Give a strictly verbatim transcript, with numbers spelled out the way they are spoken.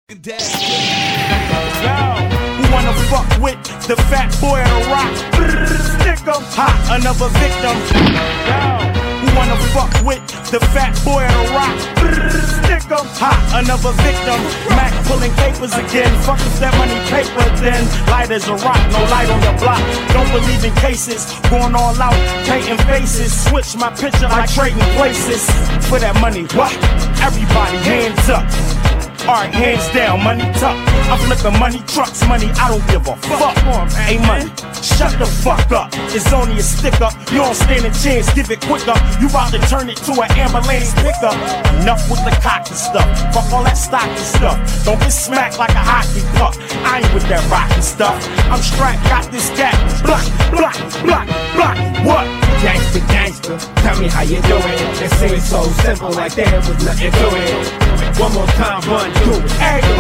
Yo, who wanna fuck with the fat boy on the rock? Stick 'em, ha, another victim. Yo, who wanna fuck with the fat boy on the rock? Stick 'em, ha, another victim. Mac pulling papers again. Fuck if that money paper, then light as a rock, no light on the block. Don't believe in cases, going all out, painting faces. Switch my picture like trading places for that money. What? Everybody hands up. Alright, hands down, money tuck. I'm flipping money trucks, money, I don't give a fuck. Hey, money, shut the fuck up. It's only a stick up. You don't stand a chance, give it quicker. You about to turn it to an ambulance pickup. Enough with the cocky stuff. Fuck all that stocky stuff. Don't get smacked like a hockey puck. I ain't with that rocky stuff. I'm strapped, got this gap. Block, block, block, block. What? Gangsta, gangsta, tell me how you do it. It seems so simple, like there was nothing to it. One more time, run through it. Everybody